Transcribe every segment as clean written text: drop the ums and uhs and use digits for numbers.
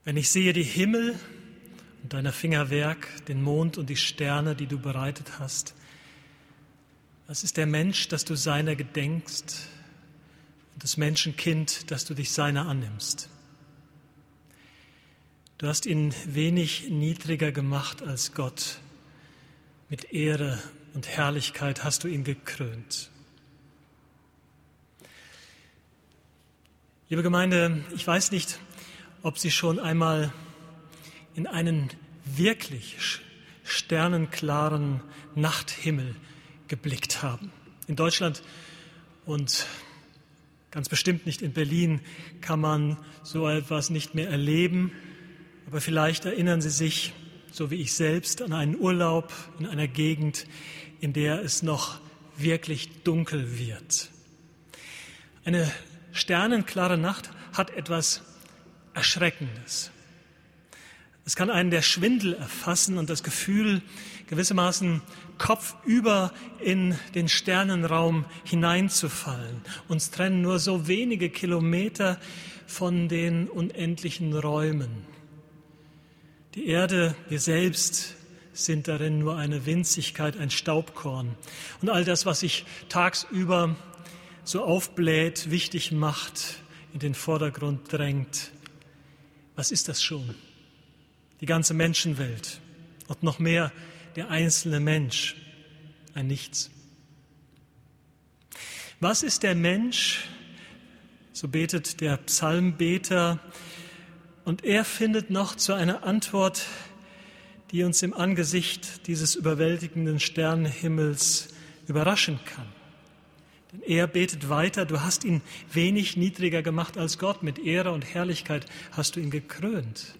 Wenn ich sehe die Himmel und deiner Finger Werk, den Mond und die Sterne, die du bereitet hast, was ist der Mensch, dass du seiner gedenkst, und das Menschenkind, dass du dich seiner annimmst? Du hast ihn wenig niedriger gemacht als Gott. Mit Ehre und Herrlichkeit hast du ihn gekrönt. Liebe Gemeinde, ich weiß nicht, ob Sie schon einmal in einen wirklich sternenklaren Nachthimmel geblickt haben. In Deutschland und ganz bestimmt nicht in Berlin kann man so etwas nicht mehr erleben. Aber vielleicht erinnern Sie sich, so wie ich selbst, an einen Urlaub in einer Gegend, in der es noch wirklich dunkel wird. Eine sternenklare Nacht hat etwas Erschreckendes. Es kann einen der Schwindel erfassen und das Gefühl, gewissermaßen kopfüber in den Sternenraum hineinzufallen. Uns trennen nur so wenige Kilometer von den unendlichen Räumen. Die Erde, wir selbst, sind darin nur eine Winzigkeit, ein Staubkorn. Und all das, was sich tagsüber so aufbläht, wichtig macht, in den Vordergrund drängt. Was ist das schon? Die ganze Menschenwelt und noch mehr der einzelne Mensch, ein Nichts. Was ist der Mensch? So betet der Psalmbeter, und er findet noch zu einer Antwort, die uns im Angesicht dieses überwältigenden Sternenhimmels überraschen kann. Denn er betet weiter, du hast ihn wenig niedriger gemacht als Gott, mit Ehre und Herrlichkeit hast du ihn gekrönt.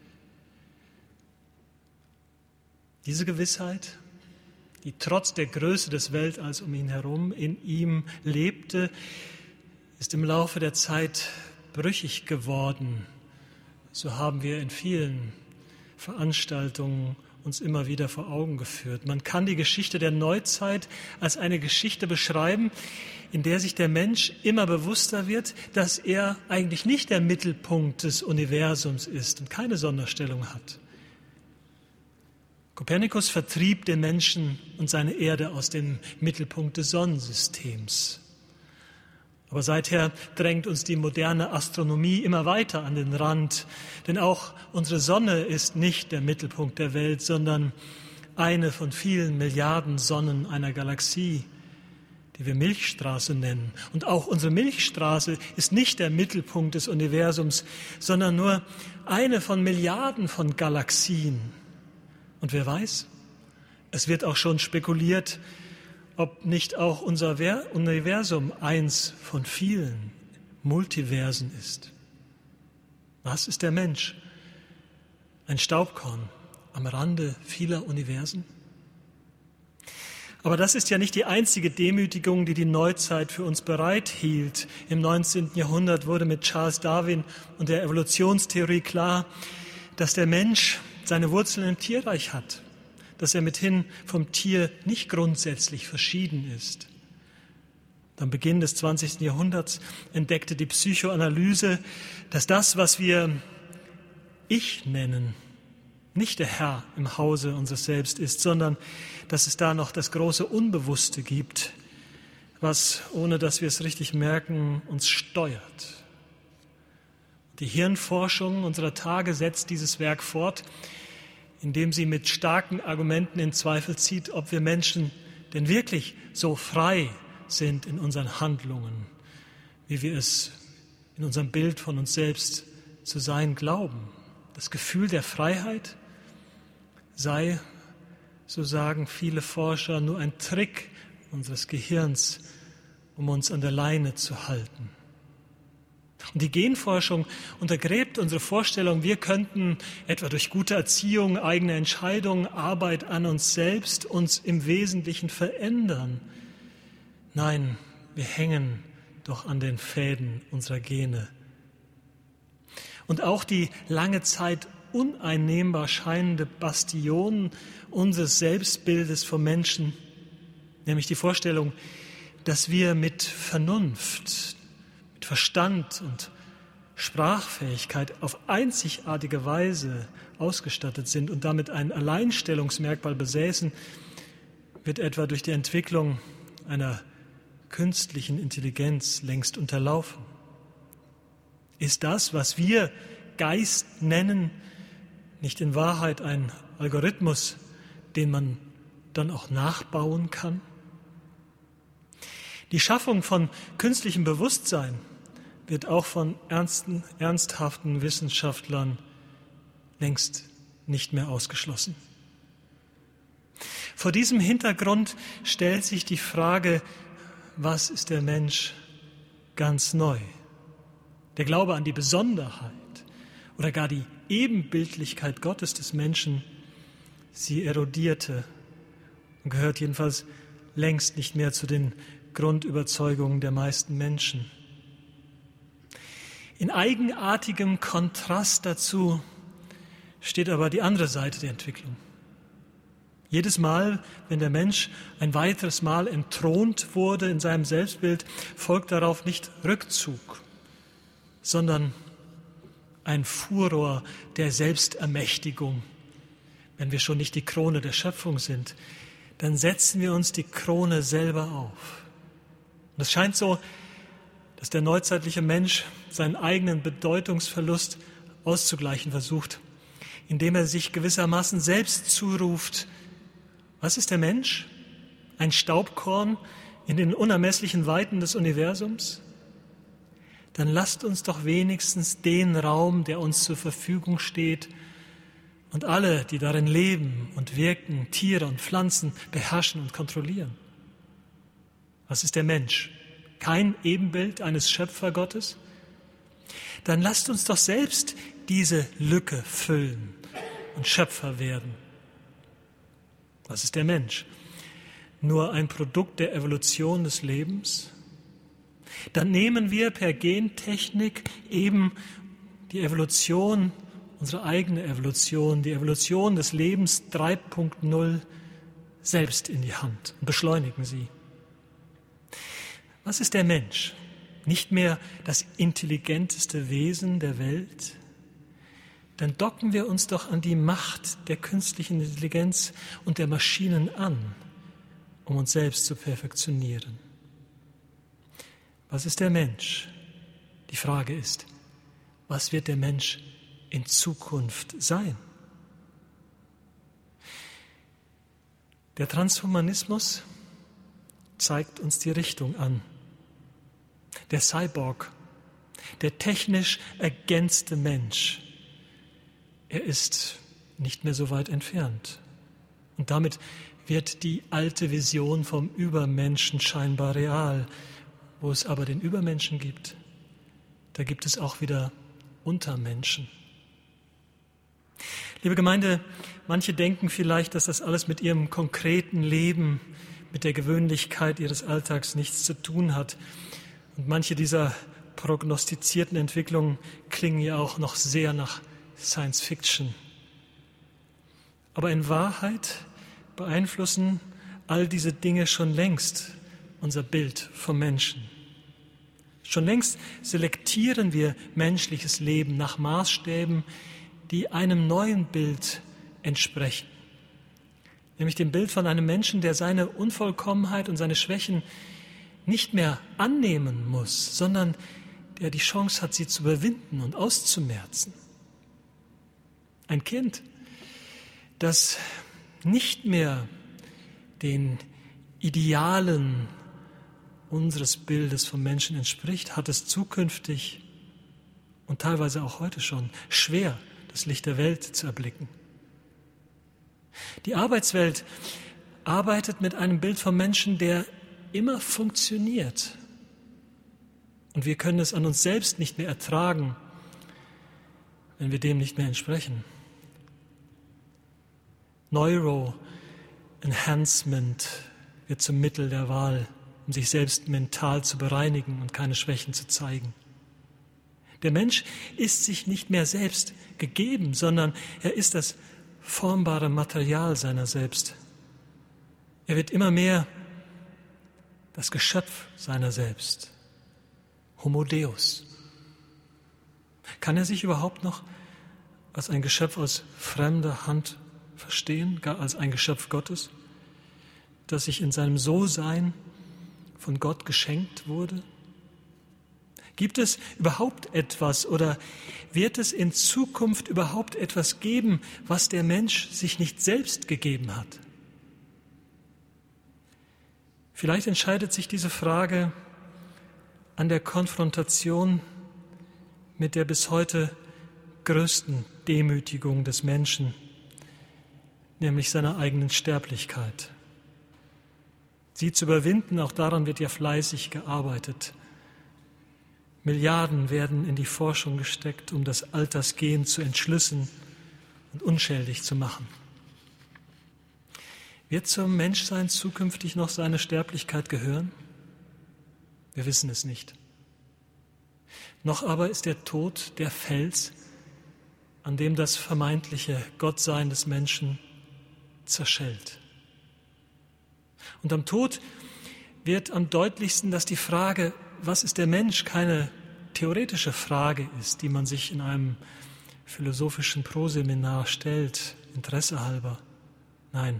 Diese Gewissheit, die trotz der Größe des Weltalls um ihn herum in ihm lebte, ist im Laufe der Zeit brüchig geworden. So haben wir in vielen Veranstaltungen uns immer wieder vor Augen geführt. Man kann die Geschichte der Neuzeit als eine Geschichte beschreiben, in der sich der Mensch immer bewusster wird, dass er eigentlich nicht der Mittelpunkt des Universums ist und keine Sonderstellung hat. Kopernikus vertrieb den Menschen und seine Erde aus dem Mittelpunkt des Sonnensystems. Aber seither drängt uns die moderne Astronomie immer weiter an den Rand, denn auch unsere Sonne ist nicht der Mittelpunkt der Welt, sondern eine von vielen Milliarden Sonnen einer Galaxie, die wir Milchstraße nennen. Und auch unsere Milchstraße ist nicht der Mittelpunkt des Universums, sondern nur eine von Milliarden von Galaxien. Und wer weiß, es wird auch schon spekuliert, ob nicht auch unser Universum eins von vielen Multiversen ist. Was ist der Mensch? Ein Staubkorn am Rande vieler Universen? Aber das ist ja nicht die einzige Demütigung, die die Neuzeit für uns bereithielt. Im 19. Jahrhundert wurde mit Charles Darwin und der Evolutionstheorie klar, dass der Mensch seine Wurzeln im Tierreich hat, dass er mithin vom Tier nicht grundsätzlich verschieden ist. Am Beginn des 20. Jahrhunderts entdeckte die Psychoanalyse, dass das, was wir Ich nennen, nicht der Herr im Hause unseres Selbst ist, sondern dass es da noch das große Unbewusste gibt, was, ohne dass wir es richtig merken, uns steuert. Die Hirnforschung unserer Tage setzt dieses Werk fort, indem sie mit starken Argumenten in Zweifel zieht, ob wir Menschen denn wirklich so frei sind in unseren Handlungen, wie wir es in unserem Bild von uns selbst zu sein glauben. Das Gefühl der Freiheit sei, so sagen viele Forscher, nur ein Trick unseres Gehirns, um uns an der Leine zu halten. Und die Genforschung untergräbt unsere Vorstellung, wir könnten etwa durch gute Erziehung, eigene Entscheidungen, Arbeit an uns selbst uns im Wesentlichen verändern. Nein, wir hängen doch an den Fäden unserer Gene. Und auch die lange Zeit uneinnehmbar scheinende Bastion unseres Selbstbildes vom Menschen, nämlich die Vorstellung, dass wir mit Vernunft, mit Verstand und Sprachfähigkeit auf einzigartige Weise ausgestattet sind und damit ein Alleinstellungsmerkmal besäßen, wird etwa durch die Entwicklung einer künstlichen Intelligenz längst unterlaufen. Ist das, was wir Geist nennen, nicht in Wahrheit ein Algorithmus, den man dann auch nachbauen kann? Die Schaffung von künstlichem Bewusstsein wird auch von ernsthaften Wissenschaftlern längst nicht mehr ausgeschlossen. Vor diesem Hintergrund stellt sich die Frage, was ist der Mensch, ganz neu? Der Glaube an die Besonderheit oder gar die Ebenbildlichkeit Gottes des Menschen, sie erodierte und gehört jedenfalls längst nicht mehr zu den Grundüberzeugungen der meisten Menschen. In eigenartigem Kontrast dazu steht aber die andere Seite der Entwicklung. Jedes Mal, wenn der Mensch ein weiteres Mal entthront wurde in seinem Selbstbild, folgt darauf nicht Rückzug, sondern ein Furor der Selbstermächtigung. Wenn wir schon nicht die Krone der Schöpfung sind, dann setzen wir uns die Krone selber auf. Und es scheint so, dass der neuzeitliche Mensch seinen eigenen Bedeutungsverlust auszugleichen versucht, indem er sich gewissermaßen selbst zuruft: Was ist der Mensch? Ein Staubkorn in den unermesslichen Weiten des Universums? Dann lasst uns doch wenigstens den Raum, der uns zur Verfügung steht, und alle, die darin leben und wirken, Tiere und Pflanzen, beherrschen und kontrollieren. Was ist der Mensch? Kein Ebenbild eines Schöpfergottes? Dann lasst uns doch selbst diese Lücke füllen und Schöpfer werden. Was ist der Mensch? Nur ein Produkt der Evolution des Lebens? Dann nehmen wir per Gentechnik eben die Evolution, unsere eigene Evolution, die Evolution des Lebens 3.0 selbst in die Hand und beschleunigen sie. Was ist der Mensch? Nicht mehr das intelligenteste Wesen der Welt? Dann docken wir uns doch an die Macht der künstlichen Intelligenz und der Maschinen an, um uns selbst zu perfektionieren. Was ist der Mensch? Die Frage ist, was wird der Mensch in Zukunft sein? Der Transhumanismus zeigt uns die Richtung an. Der Cyborg, der technisch ergänzte Mensch, er ist nicht mehr so weit entfernt. Und damit wird die alte Vision vom Übermenschen scheinbar real. Wo es aber den Übermenschen gibt, da gibt es auch wieder Untermenschen. Liebe Gemeinde, manche denken vielleicht, dass das alles mit ihrem konkreten Leben, mit der Gewöhnlichkeit ihres Alltags nichts zu tun hat. Und manche dieser prognostizierten Entwicklungen klingen ja auch noch sehr nach Science Fiction. Aber in Wahrheit beeinflussen all diese Dinge schon längst unser Bild vom Menschen. Schon längst selektieren wir menschliches Leben nach Maßstäben, die einem neuen Bild entsprechen. Nämlich dem Bild von einem Menschen, der seine Unvollkommenheit und seine Schwächen nicht mehr annehmen muss, sondern der die Chance hat, sie zu überwinden und auszumerzen. Ein Kind, das nicht mehr den Idealen unseres Bildes vom Menschen entspricht, hat es zukünftig und teilweise auch heute schon schwer, das Licht der Welt zu erblicken. Die Arbeitswelt arbeitet mit einem Bild vom Menschen, der immer funktioniert. Und wir können es an uns selbst nicht mehr ertragen, wenn wir dem nicht mehr entsprechen. Neuroenhancement wird zum Mittel der Wahl, um sich selbst mental zu bereinigen und keine Schwächen zu zeigen. Der Mensch ist sich nicht mehr selbst gegeben, sondern er ist das formbare Material seiner selbst. Er wird immer mehr das Geschöpf seiner selbst. Homo Deus. Kann er sich überhaupt noch als ein Geschöpf aus fremder Hand verstehen, gar als ein Geschöpf Gottes, das sich in seinem So-Sein von Gott geschenkt wurde? Gibt es überhaupt etwas oder wird es in Zukunft überhaupt etwas geben, was der Mensch sich nicht selbst gegeben hat? Vielleicht entscheidet sich diese Frage an der Konfrontation mit der bis heute größten Demütigung des Menschen, nämlich seiner eigenen Sterblichkeit. Sie zu überwinden, auch daran wird ja fleißig gearbeitet. Milliarden werden in die Forschung gesteckt, um das Altersgehen zu entschlüsseln und unschädlich zu machen. Wird zum Menschsein zukünftig noch seine Sterblichkeit gehören? Wir wissen es nicht. Noch aber ist der Tod der Fels, an dem das vermeintliche Gottsein des Menschen zerschellt. Und am Tod wird am deutlichsten, dass die Frage, was ist der Mensch, keine theoretische Frage ist, die man sich in einem philosophischen Proseminar stellt, Interesse halber. Nein,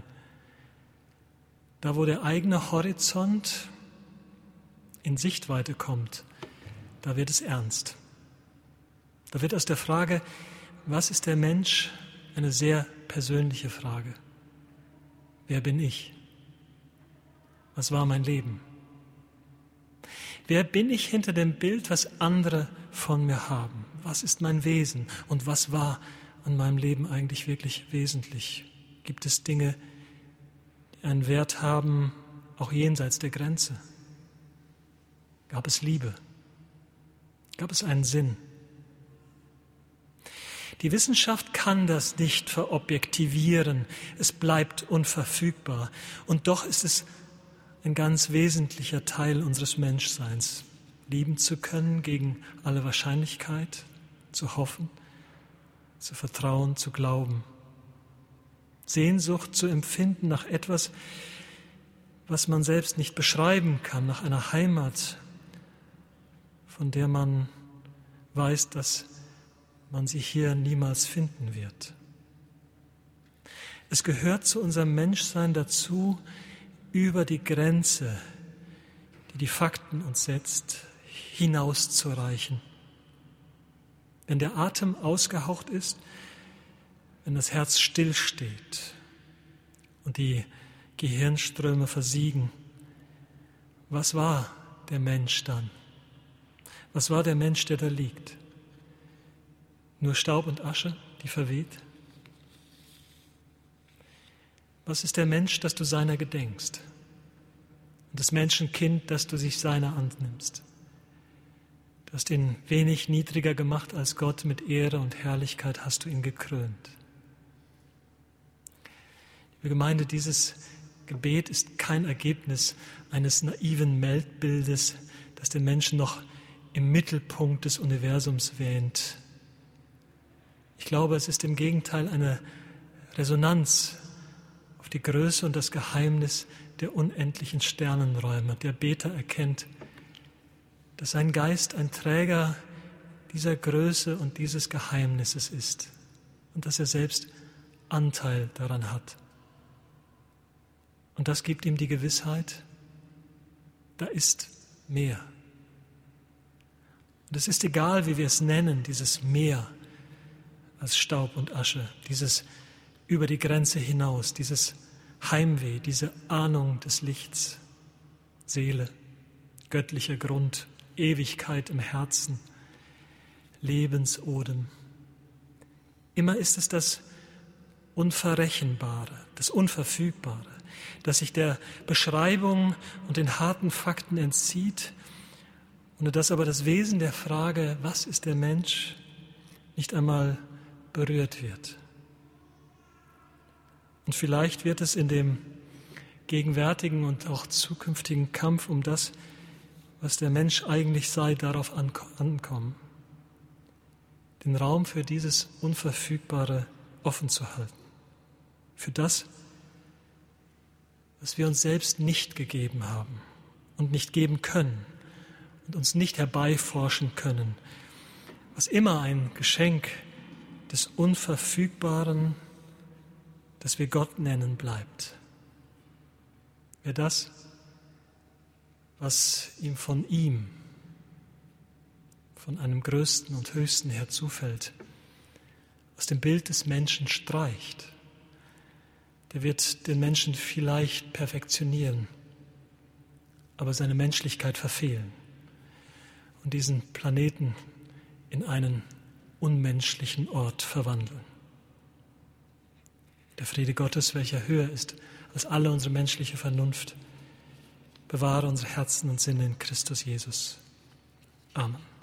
da wo der eigene Horizont in Sichtweite kommt, da wird es ernst. Da wird aus der Frage, was ist der Mensch, eine sehr persönliche Frage. Wer bin ich? Was war mein Leben? Wer bin ich hinter dem Bild, was andere von mir haben? Was ist mein Wesen und was war an meinem Leben eigentlich wirklich wesentlich? Gibt es Dinge, die einen Wert haben, auch jenseits der Grenze? Gab es Liebe? Gab es einen Sinn? Die Wissenschaft kann das nicht verobjektivieren. Es bleibt unverfügbar. Und doch ist es ein ganz wesentlicher Teil unseres Menschseins, lieben zu können gegen alle Wahrscheinlichkeit, zu hoffen, zu vertrauen, zu glauben. Sehnsucht zu empfinden nach etwas, was man selbst nicht beschreiben kann, nach einer Heimat, von der man weiß, dass man sie hier niemals finden wird. Es gehört zu unserem Menschsein dazu, über die Grenze, die die Fakten uns setzt, hinauszureichen. Wenn der Atem ausgehaucht ist, wenn das Herz stillsteht und die Gehirnströme versiegen, was war der Mensch dann? Was war der Mensch, der da liegt? Nur Staub und Asche, die verweht? Was ist der Mensch, dass du seiner gedenkst? Und das Menschenkind, dass du sich seiner annimmst? Du hast ihn wenig niedriger gemacht als Gott, mit Ehre und Herrlichkeit hast du ihn gekrönt. Liebe Gemeinde, dieses Gebet ist kein Ergebnis eines naiven Weltbildes, das den Menschen noch im Mittelpunkt des Universums wähnt. Ich glaube, es ist im Gegenteil eine Resonanz auf die Größe und das Geheimnis der unendlichen Sternenräume. Der Beter erkennt, dass sein Geist ein Träger dieser Größe und dieses Geheimnisses ist und dass er selbst Anteil daran hat. Und das gibt ihm die Gewissheit, da ist mehr. Und es ist egal, wie wir es nennen, dieses Mehr als Staub und Asche, dieses über die Grenze hinaus, dieses Heimweh, diese Ahnung des Lichts, Seele, göttlicher Grund, Ewigkeit im Herzen, Lebensodem. Immer ist es das Unverrechenbare, das Unverfügbare, das sich der Beschreibung und den harten Fakten entzieht, ohne dass aber das Wesen der Frage, was ist der Mensch, nicht einmal berührt wird. Und vielleicht wird es in dem gegenwärtigen und auch zukünftigen Kampf um das, was der Mensch eigentlich sei, darauf ankommen, den Raum für dieses Unverfügbare offen zu halten, für das, was wir uns selbst nicht gegeben haben und nicht geben können und uns nicht herbeiforschen können, was immer ein Geschenk des Unverfügbaren, das wir Gott nennen, bleibt. Wäre das, was ihm, von einem Größten und Höchsten her zufällt, aus dem Bild des Menschen streicht, der wird den Menschen vielleicht perfektionieren, aber seine Menschlichkeit verfehlen und diesen Planeten in einen unmenschlichen Ort verwandeln. Der Friede Gottes, welcher höher ist als alle unsere menschliche Vernunft, bewahre unsere Herzen und Sinne in Christus Jesus. Amen.